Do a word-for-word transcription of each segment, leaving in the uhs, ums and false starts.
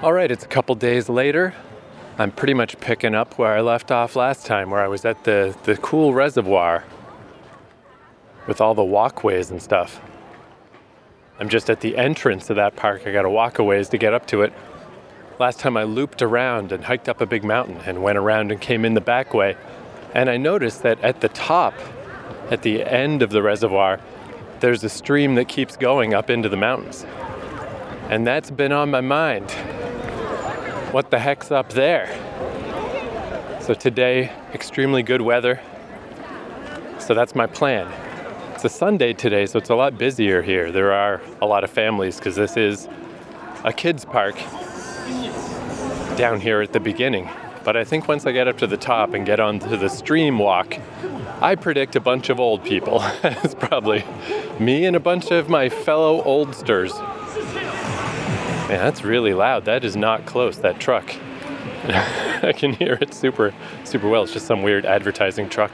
All right, it's a couple days later. I'm pretty much picking up where I left off last time, where I was at the, the cool reservoir with all the walkways and stuff. I'm just at the entrance of that park. I gotta walk a ways to get up to it. Last time I looped around and hiked up a big mountain and went around and came in the back way. And I noticed that at the top, at the end of the reservoir, there's a stream that keeps going up into the mountains. And that's been on my mind. What the heck's up there? So today, extremely good weather. So that's my plan. It's a Sunday today, so it's a lot busier here. There are a lot of families because this is a kids' park down here at the beginning. But I think once I get up to the top and get onto the stream walk, I predict a bunch of old people. It's probably me and a bunch of my fellow oldsters. Man, that's really loud. That is not close, that truck. I can hear it super, super well. It's just some weird advertising truck.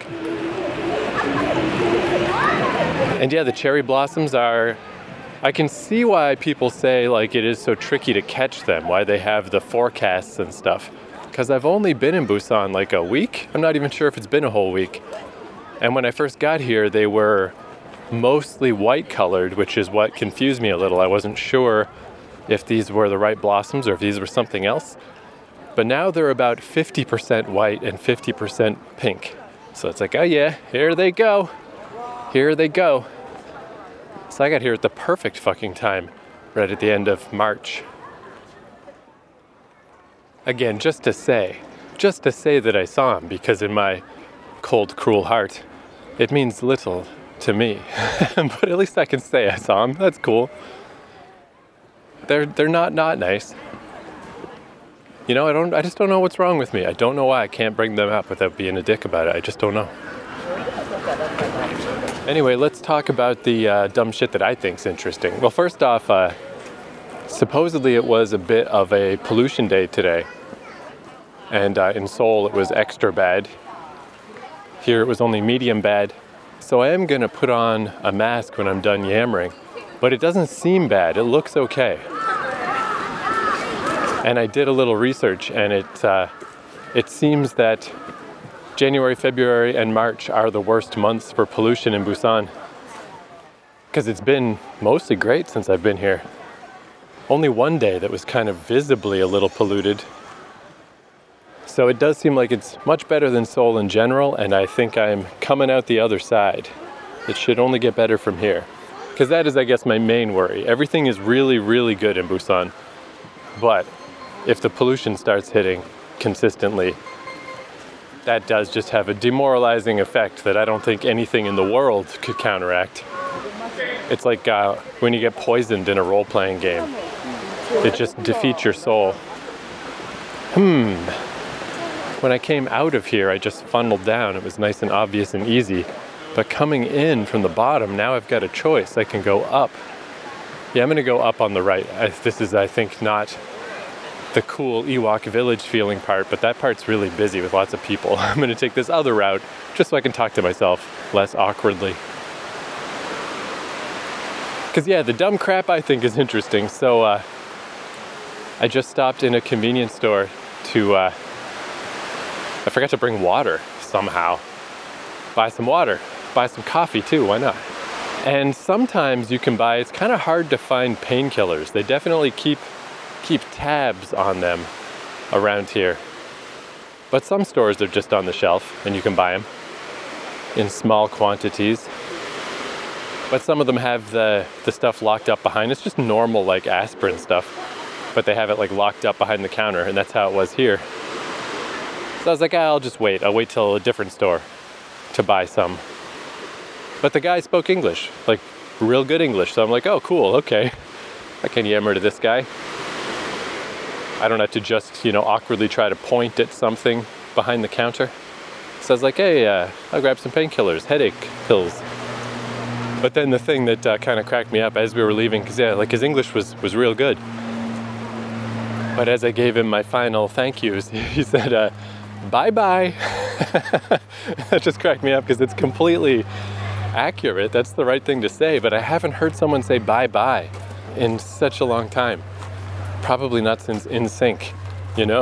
And yeah, the cherry blossoms are... I can see why people say like it is so tricky to catch them, why they have the forecasts and stuff. Because I've only been in Busan like a week. I'm not even sure if it's been a whole week. And when I first got here, they were mostly white colored, which is what confused me a little. I wasn't sure if these were the right blossoms or if these were something else. But now they're about fifty percent white and fifty percent pink. So it's like, oh yeah, here they go. Here they go. So I got here at the perfect fucking time, right at the end of March. Again, just to say, just to say that I saw him, because in my cold, cruel heart, it means little to me. But at least I can say I saw him. That's cool. They're they're not not nice. You know, I don't. I just don't know what's wrong with me. I don't know why I can't bring them up without being a dick about it. I just don't know. Anyway, let's talk about the uh, dumb shit that I think's interesting. Well, first off, uh, supposedly it was a bit of a pollution day today, and uh, in Seoul it was extra bad. Here it was only medium bad. So I am gonna put on a mask when I'm done yammering, but it doesn't seem bad. It looks okay. And I did a little research, and it uh, it seems that January, February, and March are the worst months for pollution in Busan. Because it's been mostly great since I've been here. Only one day that was kind of visibly a little polluted. So it does seem like it's much better than Seoul in general, and I think I'm coming out the other side. It should only get better from here. Because that is, I guess, my main worry. Everything is really, really good in Busan. But if the pollution starts hitting consistently, that does just have a demoralizing effect that I don't think anything in the world could counteract. It's like uh, when you get poisoned in a role-playing game. It just defeats your soul. Hmm. When I came out of here, I just funneled down. It was nice and obvious and easy. But coming in from the bottom, now I've got a choice. I can go up. Yeah, I'm going to go up on the right. I, this is, I think, not the cool Ewok Village feeling part, but that part's really busy with lots of people. I'm going to take this other route just so I can talk to myself less awkwardly. Because, yeah, the dumb crap I think is interesting. So uh, I just stopped in a convenience store to, uh, I forgot to bring water somehow. Buy some water. Buy some coffee too, why not? And sometimes you can buy, it's kind of hard to find painkillers. They definitely keep keep tabs on them around here. But some stores are just on the shelf and you can buy them in small quantities. But some of them have the, the stuff locked up behind. It's just normal like aspirin stuff, but they have it like locked up behind the counter, and that's how it was here. So I was like, ah, I'll just wait. I'll wait till a different store to buy some. But the guy spoke English, like real good English. So I'm like, oh, cool, okay. I can yammer to this guy. I don't have to just, you know, awkwardly try to point at something behind the counter. So I was like, hey, uh, I'll grab some painkillers, headache pills. But then the thing that uh, kind of cracked me up as we were leaving, because yeah, like his English was, was real good. But as I gave him my final thank yous, he said, uh, bye-bye. That just cracked me up because it's completely accurate. That's the right thing to say, but I haven't heard someone say bye-bye in such a long time. Probably not since In Sync, you know?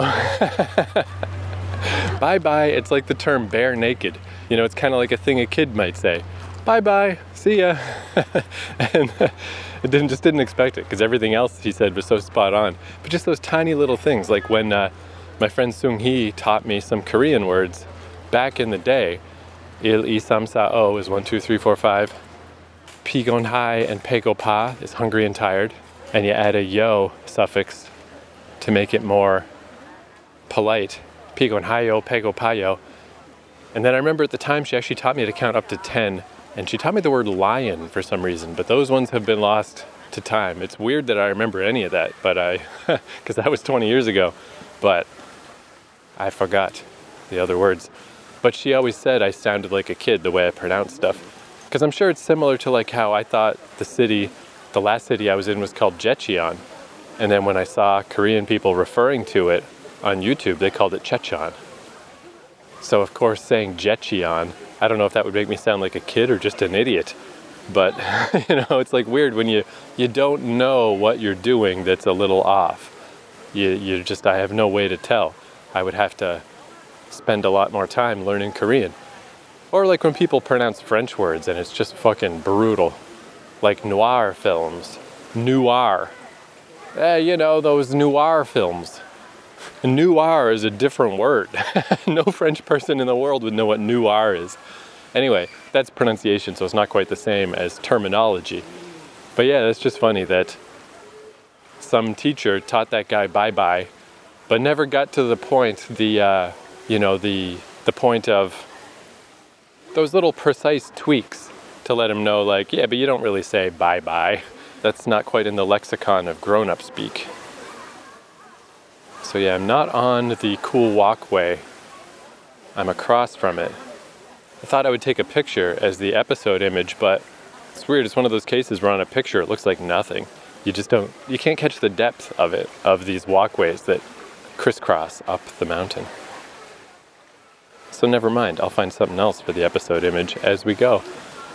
Bye-bye, it's like the term bare naked. You know, it's kind of like a thing a kid might say. Bye-bye, see ya. And I didn't, just didn't expect it, because everything else he said was so spot on. But just those tiny little things, like when uh, my friend Sung Hee taught me some Korean words back in the day. Il, I, Sam, Sa, O is one, two, three, four, five. Pigon Hai and Pego Pa is hungry and tired. And you add a yo suffix to make it more polite. Pigon Hai yo, Pego Pa yo. And then I remember at the time she actually taught me to count up to ten. And she taught me the word lion for some reason, but those ones have been lost to time. It's weird that I remember any of that, but I, because that was twenty years ago, but I forgot the other words. But she always said I sounded like a kid the way I pronounced stuff. Because I'm sure it's similar to like how I thought the city, the last city I was in was called Jecheon. And then when I saw Korean people referring to it on YouTube, they called it Checheon. So of course saying Jecheon, I don't know if that would make me sound like a kid or just an idiot, but you know, it's like weird when you, you don't know what you're doing that's a little off. You, you just, I have no way to tell. I would have to spend a lot more time learning Korean. Or like when people pronounce French words and it's just fucking brutal. Like noir films. Noir. Eh, you know, those noir films. Noir is a different word. No French person in the world would know what noir is. Anyway, that's pronunciation, so it's not quite the same as terminology. But yeah, it's just funny that some teacher taught that guy bye-bye, but never got to the point, the, uh, you know, the, the point of those little precise tweaks to let him know, like, yeah, but you don't really say bye-bye. That's not quite in the lexicon of grown-up speak. So yeah, I'm not on the cool walkway. I'm across from it. I thought I would take a picture as the episode image, but it's weird. It's one of those cases where on a picture it looks like nothing. You just don't, you can't catch the depth of it, of these walkways that crisscross up the mountain. So never mind, I'll find something else for the episode image as we go.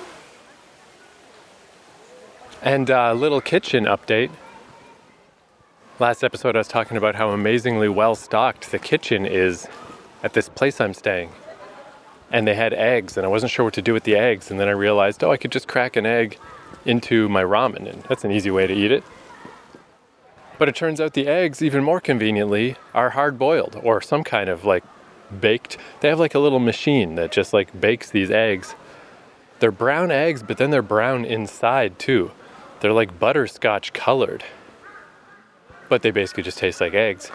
And a uh, little kitchen update. Last episode I was talking about how amazingly well stocked the kitchen is at this place I'm staying. And they had eggs, and I wasn't sure what to do with the eggs, and then I realized, oh, I could just crack an egg into my ramen, and that's an easy way to eat it. But it turns out the eggs, even more conveniently, are hard-boiled, or some kind of, like, baked. They have, like, a little machine that just, like, bakes these eggs. They're brown eggs, but then they're brown inside, too. They're, like, butterscotch colored. But they basically just taste like eggs.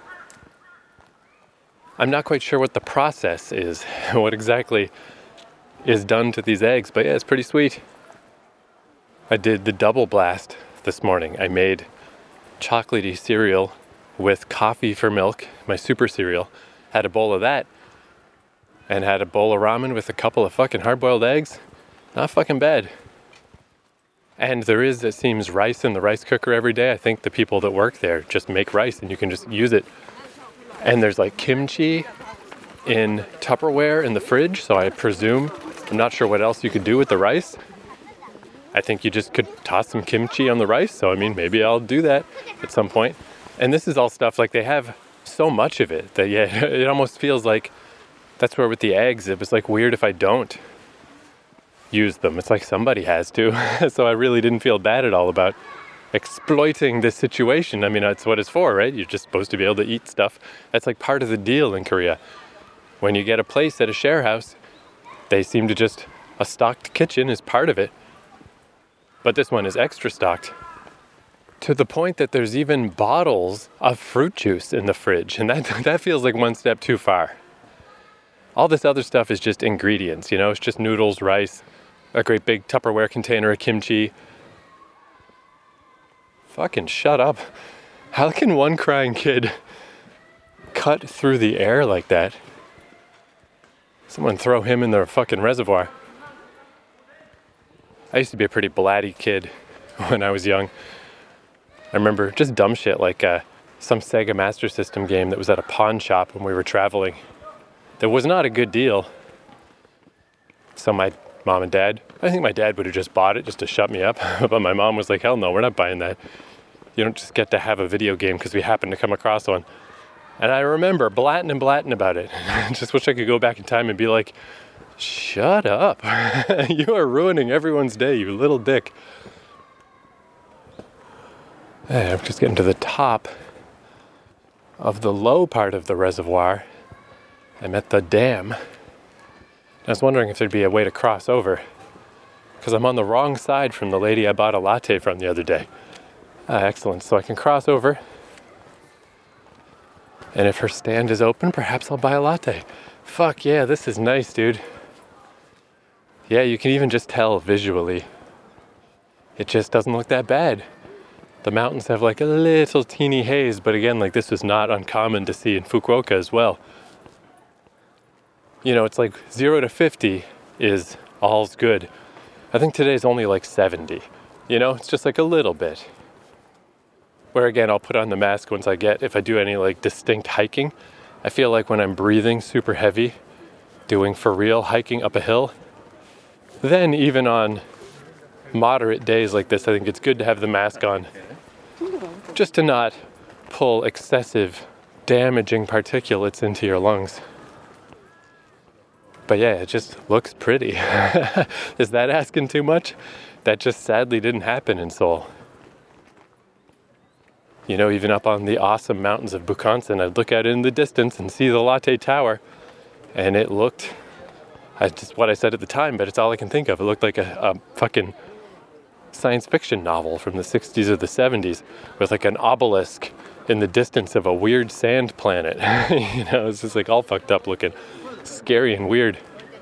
I'm not quite sure what the process is, what exactly is done to these eggs, but yeah, it's pretty sweet. I did the double blast this morning. I made chocolatey cereal with coffee for milk, my super cereal, had a bowl of that, and had a bowl of ramen with a couple of fucking hard-boiled eggs. Not fucking bad. And there is, it seems, rice in the rice cooker every day. I think the people that work there just make rice and you can just use it. And there's like kimchi in Tupperware in the fridge, so I presume, I'm not sure what else you could do with the rice. I think you just could toss some kimchi on the rice, so I mean, maybe I'll do that at some point. And this is all stuff, like they have so much of it that yeah, it almost feels like that's where with the eggs, it was like weird if I don't use them. It's like somebody has to. So I really didn't feel bad at all about exploiting this situation. I mean, that's what it's for, right? You're just supposed to be able to eat stuff. That's like part of the deal in Korea. When you get a place at a share house, they seem to just, a stocked kitchen is part of it. But this one is extra stocked. To the point that there's even bottles of fruit juice in the fridge. And that that feels like one step too far. All this other stuff is just ingredients, you know? It's just noodles, rice, a great big Tupperware container of kimchi. Fucking shut up. How can one crying kid cut through the air like that? Someone throw him in the fucking reservoir. I used to be a pretty blatty kid when I was young. I remember just dumb shit like uh, some Sega Master System game that was at a pawn shop when we were traveling. That was not a good deal. So my mom and dad, I think my dad would have just bought it just to shut me up. But my mom was like, hell no, we're not buying that. You don't just get to have a video game because we happen to come across one. And I remember blatting and blatting about it. Just wish I could go back in time and be like, shut up. You are ruining everyone's day, you little dick. Hey, I'm just getting to the top of the low part of the reservoir. I'm at the dam. I was wondering if there'd be a way to cross over, because I'm on the wrong side from the lady I bought a latte from the other day. Ah, excellent. So I can cross over, and if her stand is open, perhaps I'll buy a latte. Fuck yeah, this is nice, dude. Yeah, you can even just tell visually. It just doesn't look that bad. The mountains have like a little teeny haze, but again, like this is not uncommon to see in Fukuoka as well. You know, it's like zero to fifty is all's good. I think today's only like seventy. You know, it's just like a little bit. Where again, I'll put on the mask once I get, if I do any like distinct hiking. I feel like when I'm breathing super heavy, doing for real hiking up a hill, then even on moderate days like this, I think it's good to have the mask on. Just to not pull excessive damaging particulates into your lungs. But yeah, it just looks pretty. Is that asking too much? That just sadly didn't happen in Seoul. You know, even up on the awesome mountains of Bukhansan, I'd look out in the distance and see the Latte Tower, and it looked, I just what I said at the time, but it's all I can think of. It looked like a, a fucking science fiction novel from the sixties or the seventies with like an obelisk in the distance of a weird sand planet. You know, it's just like all fucked up looking. Scary and weird.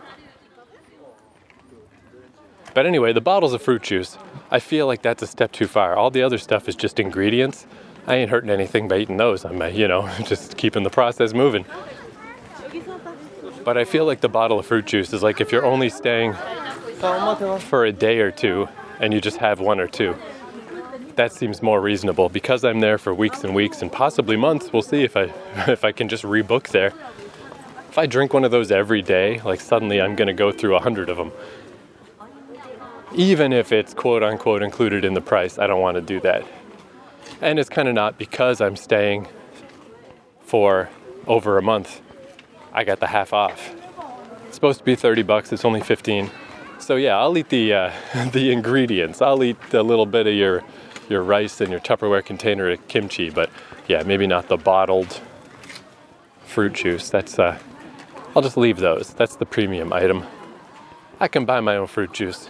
But anyway, the bottles of fruit juice, I feel like that's a step too far. All the other stuff is just ingredients. I ain't hurting anything by eating those. I'm, you know, just keeping the process moving. But I feel like the bottle of fruit juice is like if you're only staying for a day or two and you just have one or two. That seems more reasonable. Because I'm there for weeks and weeks and possibly months, we'll see if I if I can just rebook there. If I drink one of those every day, like suddenly I'm going to go through a hundred of them. Even if it's quote unquote included in the price, I don't want to do that. And it's kind of not because I'm staying for over a month. I got the half off. It's supposed to be thirty bucks, it's only fifteen. So yeah, I'll eat the uh, the ingredients. I'll eat a little bit of your, your rice and your Tupperware container of kimchi, but yeah, maybe not the bottled fruit juice. That's, uh, I'll just leave those. That's the premium item. I can buy my own fruit juice.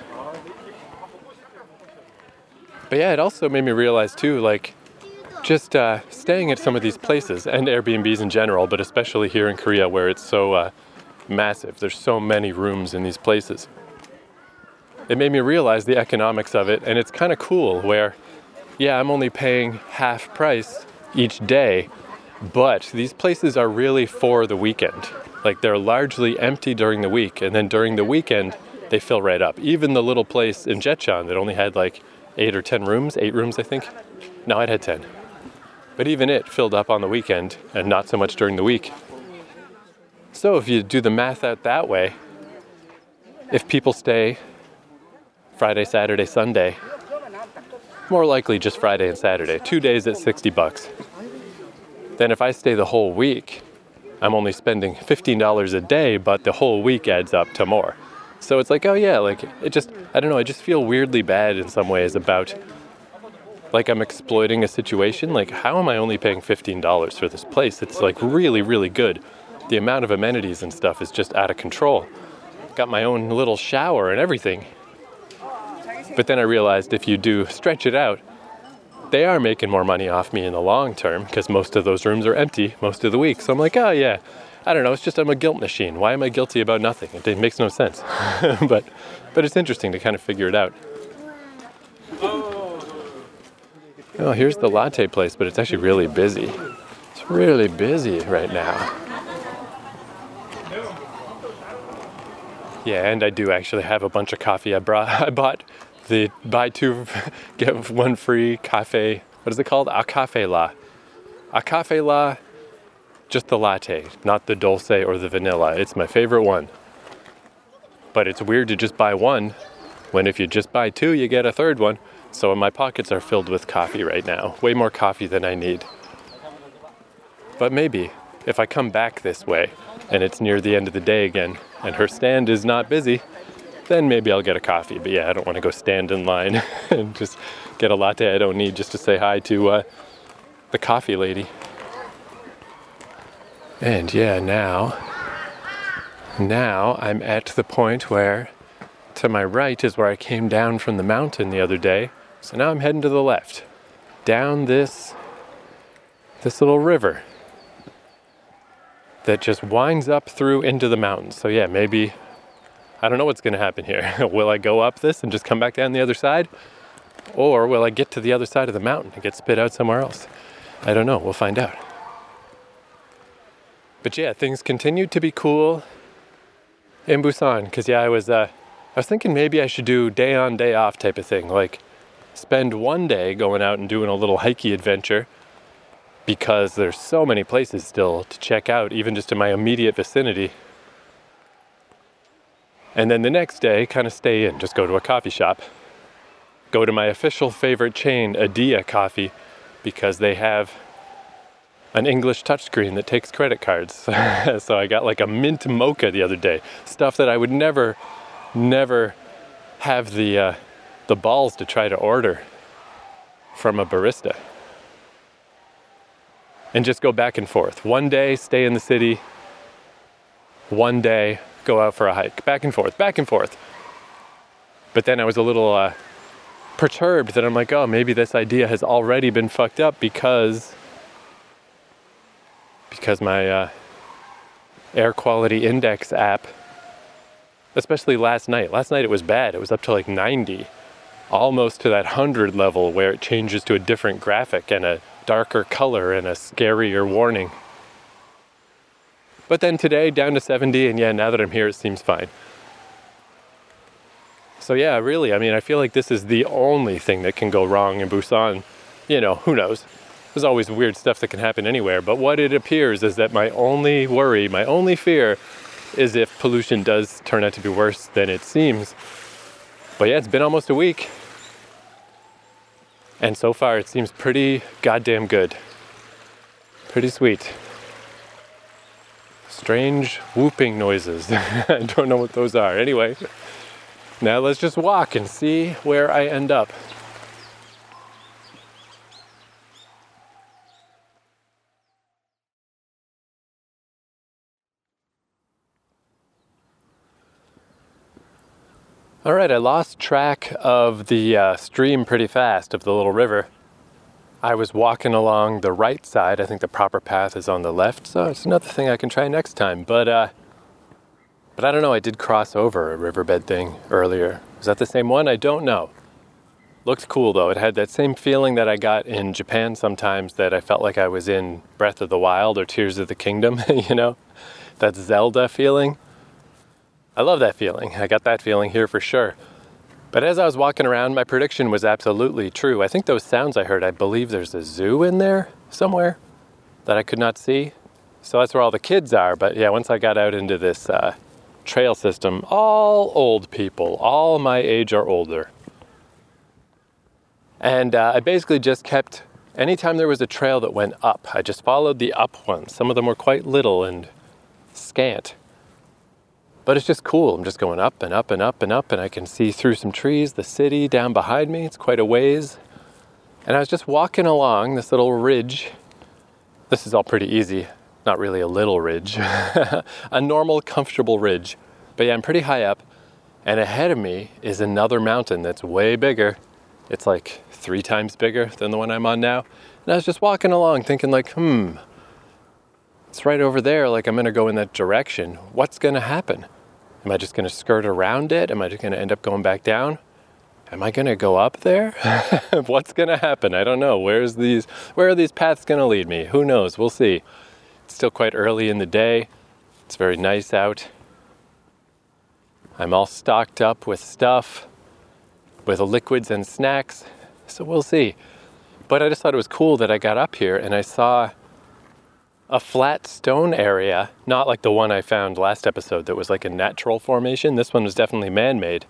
But yeah, it also made me realize too, like, just uh, staying at some of these places, and Airbnbs in general, but especially here in Korea where it's so uh, massive. There's so many rooms in these places. It made me realize the economics of it, and it's kind of cool where, yeah, I'm only paying half price each day, but these places are really for the weekend. Like, they're largely empty during the week, and then during the weekend, they fill right up. Even the little place in Jetcheon that only had like eight or ten rooms, eight rooms, I think. No, it had ten. But even it filled up on the weekend and not so much during the week. So if you do the math out that way, if people stay Friday, Saturday, Sunday, more likely just Friday and Saturday, two days at sixty bucks. Then if I stay the whole week, I'm only spending fifteen dollars a day, but the whole week adds up to more. So it's like, oh yeah, like it just, I don't know, I just feel weirdly bad in some ways about, like I'm exploiting a situation. Like, how am I only paying fifteen dollars for this place? It's like really, really good. The amount of amenities and stuff is just out of control. Got my own little shower and everything. But then I realized if you do stretch it out, they are making more money off me in the long term because most of those rooms are empty most of the week. So I'm like, oh yeah, I don't know, it's just I'm a guilt machine. Why am I guilty about nothing? It, it makes no sense. but but it's interesting to kind of figure it out. Oh, here's the latte place, but it's actually really busy. It's really busy right now. Yeah, and I do actually have a bunch of coffee. I brought, I bought the buy two, get one free cafe. What is it called? A cafe la. A cafe la, just the latte, not the dulce or the vanilla. It's my favorite one. But it's weird to just buy one, when if you just buy two, you get a third one. So my pockets are filled with coffee right now. Way more coffee than I need. But maybe if I come back this way and it's near the end of the day again and her stand is not busy, then maybe I'll get a coffee. But yeah, I don't want to go stand in line and just get a latte I don't need just to say hi to uh, the coffee lady. And yeah, now, now I'm at the point where to my right is where I came down from the mountain the other day. So now I'm heading to the left, down this, this little river that just winds up through into the mountains. So yeah, maybe, I don't know what's going to happen here. Will I go up this and just come back down the other side? Or will I get to the other side of the mountain and get spit out somewhere else? I don't know. We'll find out. But yeah, things continued to be cool in Busan. Because yeah, I was, uh, I was thinking maybe I should do day on, day off type of thing. Like spend one day going out and doing a little hikey adventure, because there's so many places still to check out, even just in my immediate vicinity. And then the next day, kind of stay in, just go to a coffee shop. Go to my official favorite chain, Adia Coffee, because they have an English touchscreen that takes credit cards. So I got like a mint mocha the other day, stuff that I would never, never have the uh, the balls to try to order from a barista. And just go back and forth. One day, stay in the city. One day, go out for a hike. Back and forth, back and forth. But then I was a little uh, perturbed that I'm like, oh, maybe this idea has already been fucked up because because my uh, air quality index app, especially last night. Last night it was bad. It was up to like ninety, almost to that one hundred level where it changes to a different graphic and a darker color and a scarier warning. But then today down to seventy, and yeah, now that I'm here it seems fine. So yeah, really, I mean, I feel like this is the only thing that can go wrong in Busan. You know, who knows? There's always weird stuff that can happen anywhere, but what it appears is that my only worry, my only fear is if pollution does turn out to be worse than it seems. But yeah, it's been almost a week. And so far it seems pretty goddamn good. Pretty sweet. Strange whooping noises. I don't know what those are. Anyway, now let's just walk and see where I end up. All right, I lost track of the uh, stream pretty fast, of the little river. I was walking along the right side. I think the proper path is on the left, so it's another thing I can try next time. But uh, but I don't know, I did cross over a riverbed thing earlier. Was that the same one? I don't know. Looked cool though. It had that same feeling that I got in Japan sometimes, that I felt like I was in Breath of the Wild or Tears of the Kingdom, you know? That Zelda feeling. I love that feeling. I got that feeling here for sure. But as I was walking around, my prediction was absolutely true. I think those sounds I heard, I believe there's a zoo in there somewhere that I could not see. So that's where all the kids are. But yeah, once I got out into this uh, trail system, all old people, all my age or older. And uh, I basically just kept, anytime there was a trail that went up, I just followed the up ones. Some of them were quite little and scant. But it's just cool. I'm just going up and up and up and up, and I can see through some trees, the city down behind me. It's quite a ways. And I was just walking along this little ridge. This is all pretty easy. Not really a little ridge. A normal, comfortable ridge. But yeah, I'm pretty high up. And ahead of me is another mountain that's way bigger. It's like three times bigger than the one I'm on now. And I was just walking along thinking like, hmm, it's right over there. Like I'm going to go in that direction. What's going to happen? Am I just going to skirt around it? Am I just going to end up going back down? Am I going to go up there? What's going to happen? I don't know. Where's these, where are these paths going to lead me? Who knows? We'll see. It's still quite early in the day. It's very nice out. I'm all stocked up with stuff, with liquids and snacks. So we'll see. But I just thought it was cool that I got up here and I saw a flat stone area, not like the one I found last episode that was like a natural formation. This one was definitely man-made. But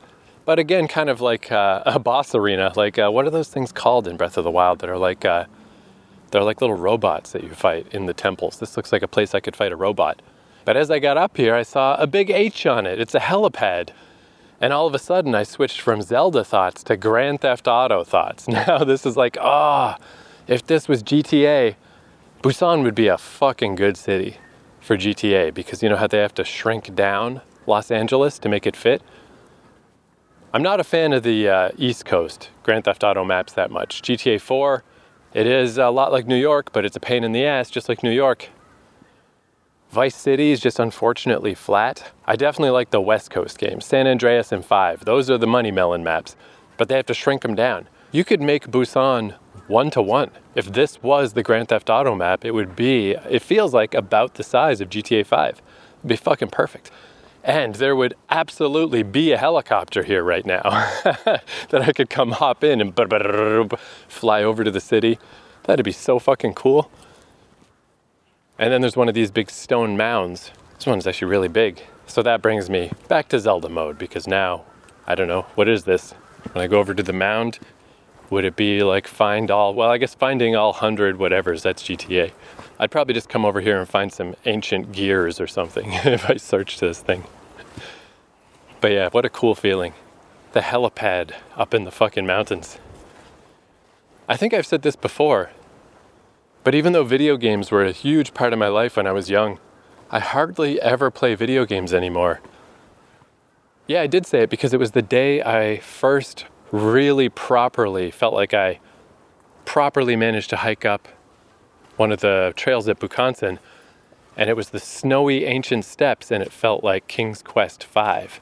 But again, kind of like uh, a boss arena. Like, uh, what are those things called in Breath of the Wild that are like, uh, they're like little robots that you fight in the temples. This looks like a place I could fight a robot. But as I got up here, I saw a big H on it. It's a helipad. And all of a sudden, I switched from Zelda thoughts to Grand Theft Auto thoughts. Now this is like, ah, oh, if this was G T A, Busan would be a fucking good city for G T A, because you know how they have to shrink down Los Angeles to make it fit? I'm not a fan of the uh, East Coast Grand Theft Auto maps that much. G T A four, it is a lot like New York, but it's a pain in the ass, just like New York. Vice City is just unfortunately flat. I definitely like the West Coast games, San Andreas and five. Those are the money melon maps, but they have to shrink them down. You could make Busan one to one. If this was the Grand Theft Auto map, it would be, it feels like about the size of G T A five. It'd be fucking perfect. And there would absolutely be a helicopter here right now that I could come hop in and fly over to the city. That'd be so fucking cool. And then there's one of these big stone mounds. This one's actually really big. So that brings me back to Zelda mode, because now, I don't know, what is this? When I go over to the mound, would it be like find all, well, I guess finding all hundred whatevers, that's G T A. I'd probably just come over here and find some ancient gears or something if I searched this thing. But yeah, what a cool feeling. The helipad up in the fucking mountains. I think I've said this before, but even though video games were a huge part of my life when I was young, I hardly ever play video games anymore. Yeah, I did say it because it was the day I first really properly felt like I properly managed to hike up one of the trails at Bukhansan, and it was the snowy ancient steps, and it felt like King's Quest five.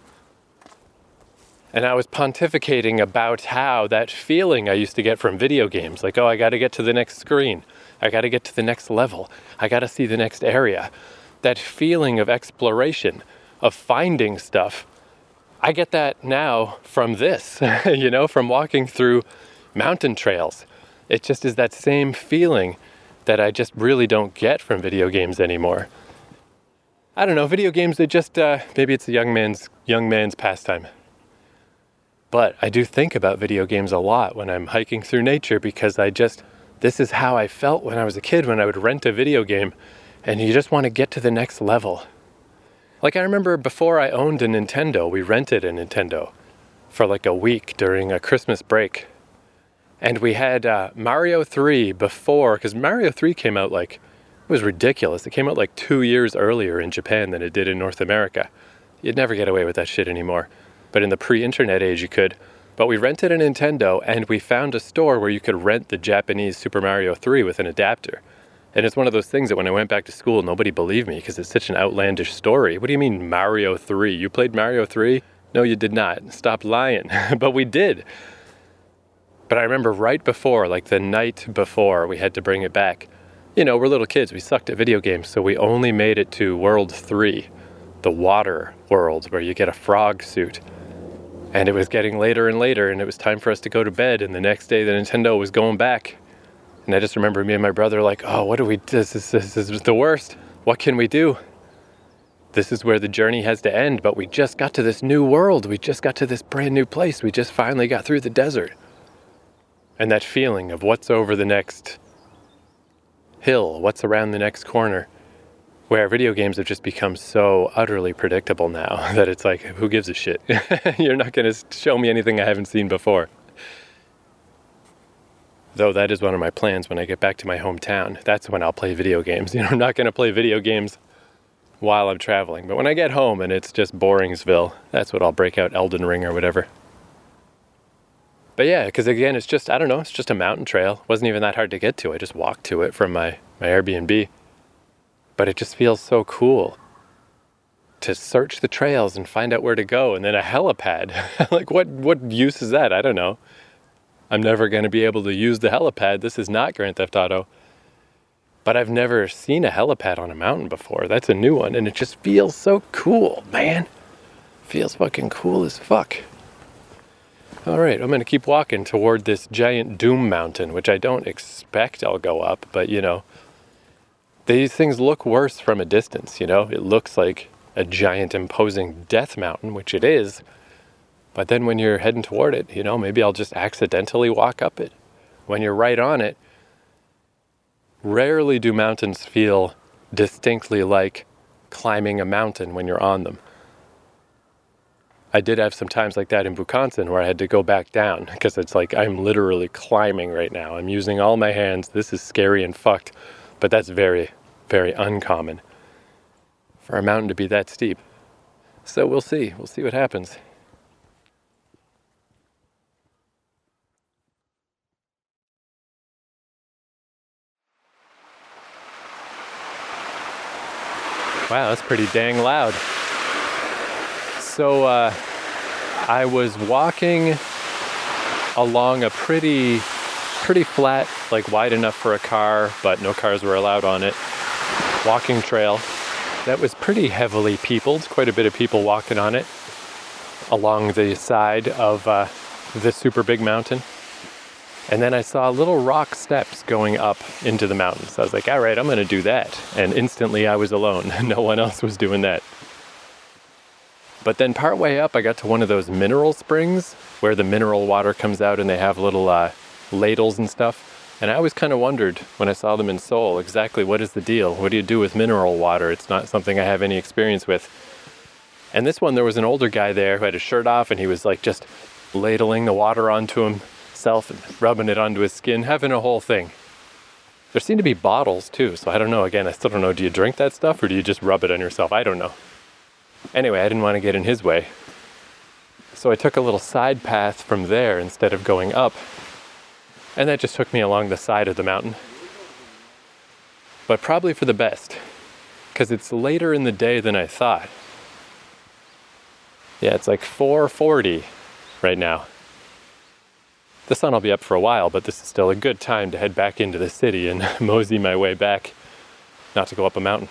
And I was pontificating about how that feeling I used to get from video games, like, oh, I got to get to the next screen. I got to get to the next level. I got to see the next area. That feeling of exploration, of finding stuff. I get that now from this, you know, from walking through mountain trails. It just is that same feeling that I just really don't get from video games anymore. I don't know, video games, they just, uh, maybe it's a young man's, young man's pastime. But I do think about video games a lot when I'm hiking through nature, because I just, this is how I felt when I was a kid, when I would rent a video game and you just want to get to the next level. Like, I remember before I owned a Nintendo, we rented a Nintendo for like a week during a Christmas break. And we had uh, Mario three before, because Mario three came out like, it was ridiculous. It came out like two years earlier in Japan than it did in North America. You'd never get away with that shit anymore. But in the pre-internet age, you could. But we rented a Nintendo, and we found a store where you could rent the Japanese Super Mario three with an adapter. And it's one of those things that when I went back to school, nobody believed me, because it's such an outlandish story. What do you mean Mario three? You played Mario three? No, you did not. Stop lying. But we did. But I remember right before, like the night before, we had to bring it back. You know, we're little kids. We sucked at video games, so we only made it to World three, the water world, where you get a frog suit. And it was getting later and later, and it was time for us to go to bed. And the next day, the Nintendo was going back. And I just remember me and my brother like, oh, what do we do? This is, this is the worst. What can we do? This is where the journey has to end, but we just got to this new world. We just got to this brand new place. We just finally got through the desert. And that feeling of what's over the next hill, what's around the next corner, where video games have just become so utterly predictable now that it's like, who gives a shit? You're not going to show me anything I haven't seen before. Though that is one of my plans when I get back to my hometown. That's when I'll play video games. You know, I'm not going to play video games while I'm traveling. But when I get home and it's just Boringsville, that's what I'll break out Elden Ring or whatever. But yeah, because again, it's just, I don't know, it's just a mountain trail. It wasn't even that hard to get to. I just walked to it from my, my Airbnb. But it just feels so cool to search the trails and find out where to go. And then a helipad. Like, what, what use is that? I don't know. I'm never going to be able to use the helipad. This is not Grand Theft Auto. But I've never seen a helipad on a mountain before. That's a new one. And it just feels so cool, man. Feels fucking cool as fuck. All right, I'm going to keep walking toward this giant Doom Mountain, which I don't expect I'll go up. But, you know, these things look worse from a distance, you know? It looks like a giant imposing death mountain, which it is. But then when you're heading toward it, you know, maybe I'll just accidentally walk up it. When you're right on it, rarely do mountains feel distinctly like climbing a mountain when you're on them. I did have some times like that in Bukhansan where I had to go back down because it's like I'm literally climbing right now. I'm using all my hands. This is scary and fucked, but that's very, very uncommon for a mountain to be that steep. So we'll see. We'll see what happens. Wow, that's pretty dang loud. So uh, I was walking along a pretty, pretty flat, like wide enough for a car, but no cars were allowed on it, walking trail that was pretty heavily peopled, quite a bit of people walking on it along the side of uh, this super big mountain. And then I saw little rock steps going up into the mountain. So I was like, all right, I'm going to do that. And instantly I was alone. No one else was doing that. But then partway up, I got to one of those mineral springs where the mineral water comes out and they have little uh, ladles and stuff. And I always kind of wondered when I saw them in Seoul, exactly what is the deal? What do you do with mineral water? It's not something I have any experience with. And this one, there was an older guy there who had his shirt off and he was like just ladling the water onto himself and rubbing it onto his skin, having a whole thing. There seem to be bottles too, so I don't know. Again, I still don't know. Do you drink that stuff or do you just rub it on yourself? I don't know. Anyway, I didn't want to get in his way. So I took a little side path from there instead of going up. And that just took me along the side of the mountain. But probably for the best, because it's later in the day than I thought. Yeah, it's like four forty right now. The sun will be up for a while, but this is still a good time to head back into the city and mosey my way back, not to go up a mountain.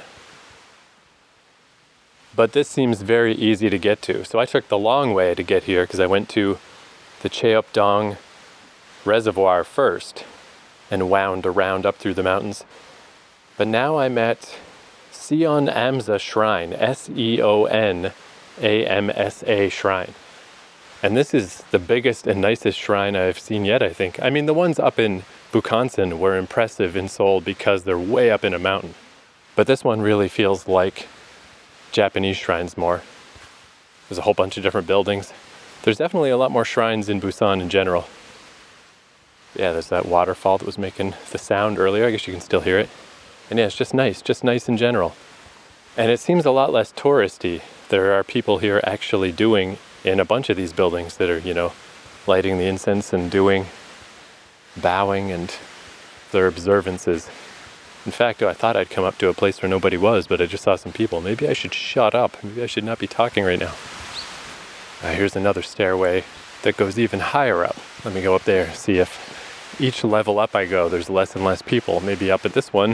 But this seems very easy to get to. So I took the long way to get here because I went to the Cheopdong Reservoir first and wound around up through the mountains. But now I'm at Seon Amsa Shrine, S E O N A M S A Shrine. And this is the biggest and nicest shrine I've seen yet, I think. I mean, the ones up in Bukhansan were impressive in Seoul because they're way up in a mountain. But this one really feels like Japanese shrines more. There's a whole bunch of different buildings. There's definitely a lot more shrines in Busan in general. Yeah, there's that waterfall that was making the sound earlier. I guess you can still hear it. And yeah, it's just nice, just nice in general. And it seems a lot less touristy. There are people here actually doing in a bunch of these buildings that are, you know, lighting the incense and doing bowing and their observances. In fact, I thought I'd come up to a place where nobody was, but I just saw some people. Maybe I should shut up. Maybe I should not be talking right now. Uh, here's another stairway that goes even higher up. Let me go up there, see if each level up I go, there's less and less people. Maybe up at this one,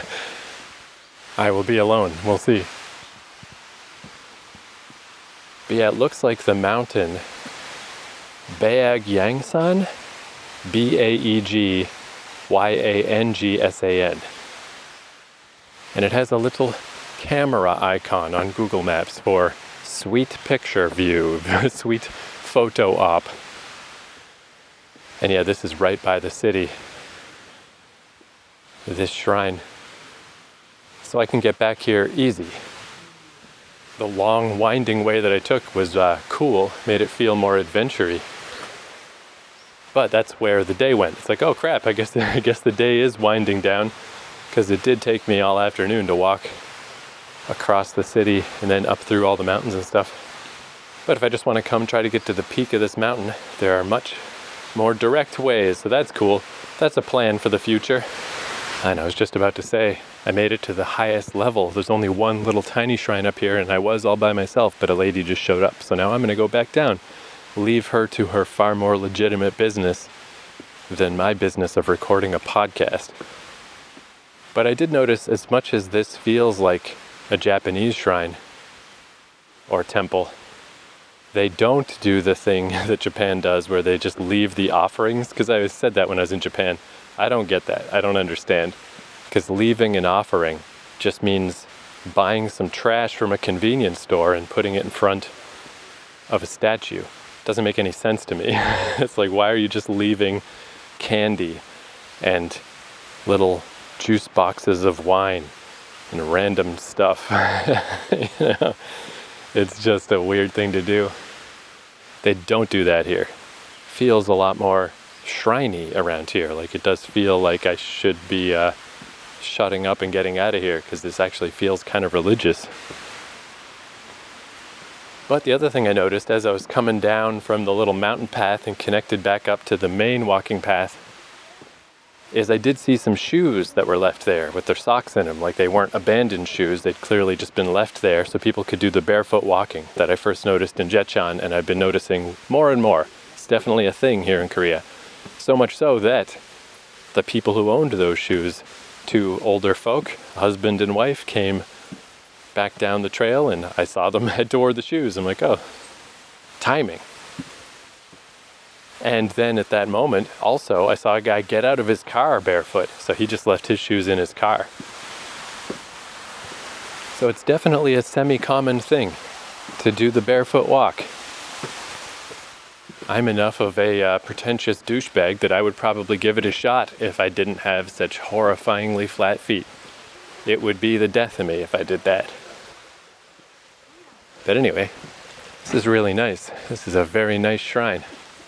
I will be alone. We'll see. But yeah, it looks like the mountain Baeggyangssan, B A E G Y A N G S A N. And it has a little camera icon on Google Maps for sweet picture view, sweet photo op. And yeah, this is right by the city, this shrine. So I can get back here easy. The long winding way that I took was uh, cool, made it feel more adventure-y. But that's where the day went. It's like, oh crap, I guess I guess the day is winding down, because it did take me all afternoon to walk across the city and then up through all the mountains and stuff. But if I just want to come try to get to the peak of this mountain, there are much more direct ways, so that's cool. That's a plan for the future. And I was just about to say, I made it to the highest level. There's only one little tiny shrine up here, and I was all by myself, but a lady just showed up. So now I'm going to go back down, leave her to her far more legitimate business than my business of recording a podcast. But I did notice, as much as this feels like a Japanese shrine or temple, they don't do the thing that Japan does where they just leave the offerings, because I said that when I was in Japan. I don't get that. I don't understand. Because leaving an offering just means buying some trash from a convenience store and putting it in front of a statue. doesn't make any sense to me. It's like, why are you just leaving candy and little juice boxes of wine and random stuff? You know, it's just a weird thing to do. They don't do that here. Feels a lot more shriny around here. Like, it does feel like I should be uh, shutting up and getting out of here, because this actually feels kind of religious. But the other thing I noticed as I was coming down from the little mountain path and connected back up to the main walking path is I did see some shoes that were left there with their socks in them. Like, they weren't abandoned shoes. They'd clearly just been left there so people could do the barefoot walking that I first noticed in Jetchan, and I've been noticing more and more. It's definitely a thing here in Korea. So much so that the people who owned those shoes, two older folk, husband and wife, came back down the trail, and I saw them head toward the shoes. I'm like, oh, timing. And then at that moment, also, I saw a guy get out of his car barefoot. So he just left his shoes in his car. So it's definitely a semi-common thing to do the barefoot walk. I'm enough of a uh, pretentious douchebag that I would probably give it a shot if I didn't have such horrifyingly flat feet. It would be the death of me if I did that. But anyway, this is really nice. This is a very nice shrine.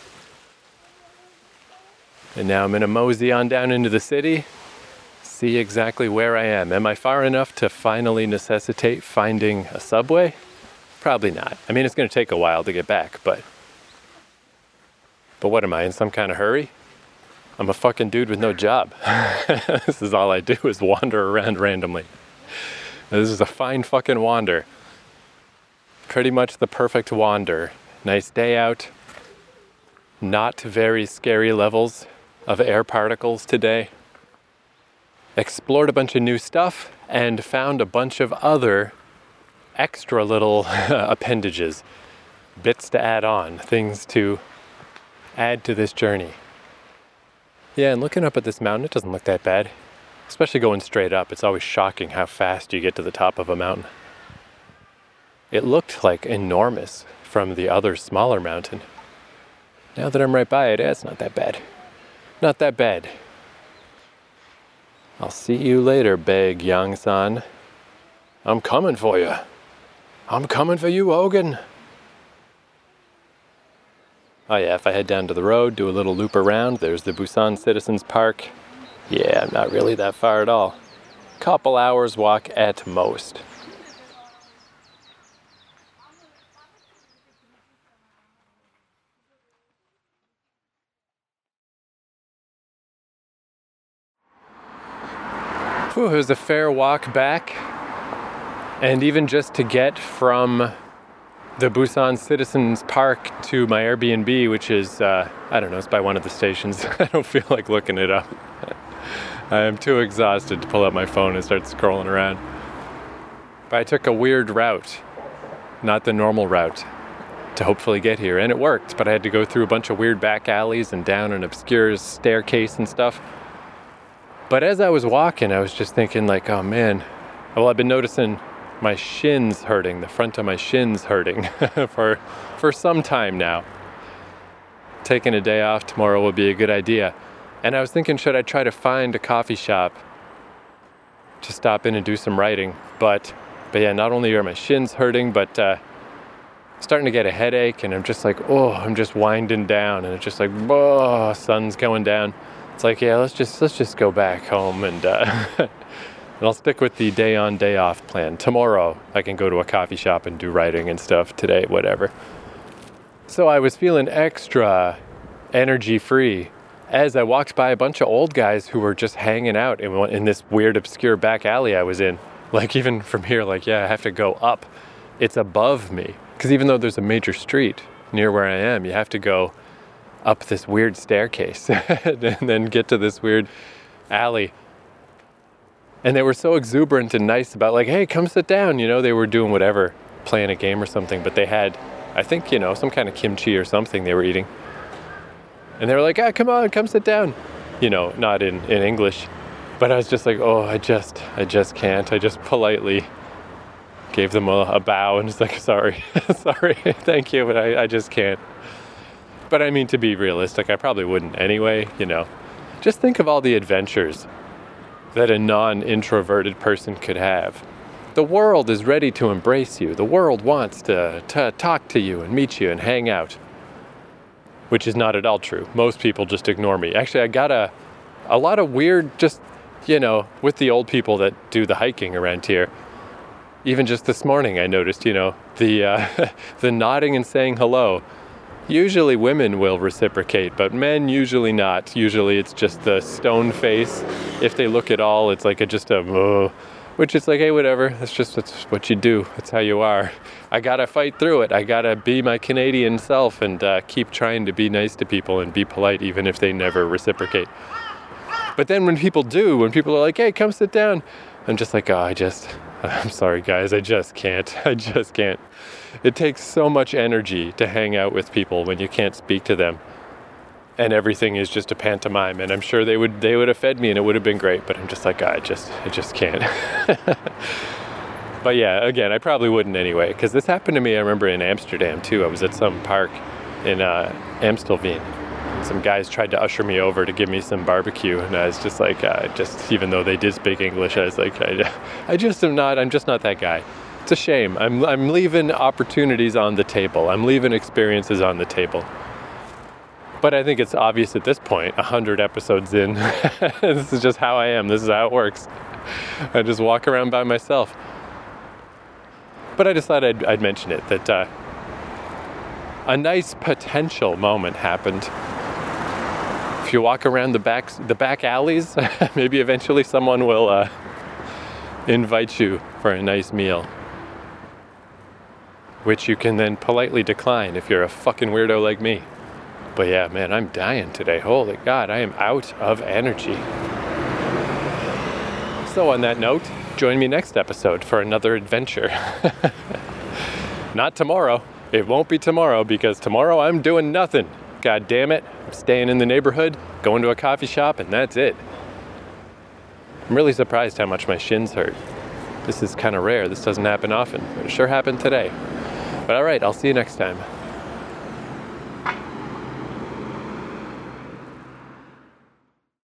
And now I'm going to mosey on down into the city, see exactly where I am. Am I far enough to finally necessitate finding a subway? Probably not. I mean, it's going to take a while to get back, but... But what am I, in some kind of hurry? I'm a fucking dude with no job. This is all I do, is wander around randomly. This is a fine fucking wander. Pretty much the perfect wander. Nice day out. Not very scary levels of air particles today. Explored a bunch of new stuff and found a bunch of other extra little appendages. Bits to add on. Things to add to this journey. Yeah, and looking up at this mountain, it doesn't look that bad. Especially going straight up. It's always shocking how fast you get to the top of a mountain. It looked like enormous from the other smaller mountain. Now that I'm right by it, eh, it's not that bad. Not that bad. I'll see you later, Baek Yang-san. I'm coming for you. I'm coming for you, Hogan. Oh yeah, if I head down to the road, do a little loop around, there's the Busan Citizens Park. Yeah, I'm not really that far at all. Couple hours walk at most. Whew, it was a fair walk back. And even just to get from the Busan Citizens Park to my Airbnb, which is, uh, I don't know, it's by one of the stations. I don't feel like looking it up. I am too exhausted to pull out my phone and start scrolling around. But I took a weird route, not the normal route, to hopefully get here. And it worked, but I had to go through a bunch of weird back alleys and down an obscure staircase and stuff. But as I was walking, I was just thinking like, oh man, well, I've been noticing my shins hurting, the front of my shins hurting for for some time now. Taking a day off tomorrow will be a good idea. And I was thinking, should I try to find a coffee shop to stop in and do some writing? But, but yeah, not only are my shins hurting, but uh, starting to get a headache, and I'm just like, oh, I'm just winding down, and it's just like, oh, sun's going down. It's like, yeah, let's just let's just go back home, and uh, and I'll stick with the day on, day off plan. Tomorrow, I can go to a coffee shop and do writing and stuff. Today, whatever. So I was feeling extra energy-free as I walked by a bunch of old guys who were just hanging out in, in this weird, obscure back alley I was in. Like, even from here, like, yeah, I have to go up. It's above me. Because even though there's a major street near where I am, you have to go up this weird staircase and then get to this weird alley. And they were so exuberant and nice about like, hey, come sit down. You know, they were doing whatever, playing a game or something. But they had, I think, you know, some kind of kimchi or something they were eating. And they were like, ah, come on, come sit down. You know, not in, in English. But I was just like, oh, I just, I just can't. I just politely gave them a, a bow and just like, sorry, sorry, thank you, but I, I just can't. But I mean, to be realistic, I probably wouldn't anyway, you know. Just think of all the adventures that a non-introverted person could have. The world is ready to embrace you. The world wants to, to talk to you and meet you and hang out. Which is not at all true. Most people just ignore me. Actually, I got a, a lot of weird, just, you know, with the old people that do the hiking around here. Even just this morning, I noticed, you know, the uh, the nodding and saying hello. Usually women will reciprocate, but men usually not. Usually it's just the stone face. If they look at all, it's like a, just a, uh, which is like, hey, whatever. That's just that's what you do. That's how you are. I gotta fight through it. I gotta be my Canadian self and uh, keep trying to be nice to people and be polite, even if they never reciprocate. But then when people do, when people are like, hey, come sit down, I'm just like, oh, I just, I'm sorry, guys. I just can't. I just can't. It takes so much energy to hang out with people when you can't speak to them. And everything is just a pantomime. And I'm sure they would they would have fed me and it would have been great. But I'm just like, I just I just can't. But yeah, again, I probably wouldn't anyway. Because this happened to me, I remember, in Amsterdam too. I was at some park in uh, Amstelveen. Some guys tried to usher me over to give me some barbecue. And I was just like, uh, just even though they did speak English, I was like, I, I just am not, I'm just not that guy. It's a shame. I'm I'm leaving opportunities on the table. I'm leaving experiences on the table. But I think it's obvious at this point, a hundred episodes in, this is just how I am. This is how it works. I just walk around by myself. But I just thought I'd, I'd mention it, that uh, a nice potential moment happened. If you walk around the back, the back alleys, maybe eventually someone will uh, invite you for a nice meal, which you can then politely decline if you're a fucking weirdo like me. But yeah, man, I'm dying today. Holy God, I am out of energy. So on that note, join me next episode for another adventure. Not tomorrow. It won't be tomorrow, because tomorrow I'm doing nothing. God damn it. I'm staying in the neighborhood, going to a coffee shop, and that's it. I'm really surprised how much my shins hurt. This is kind of rare. This doesn't happen often. But it sure happened today. But all right, I'll see you next time.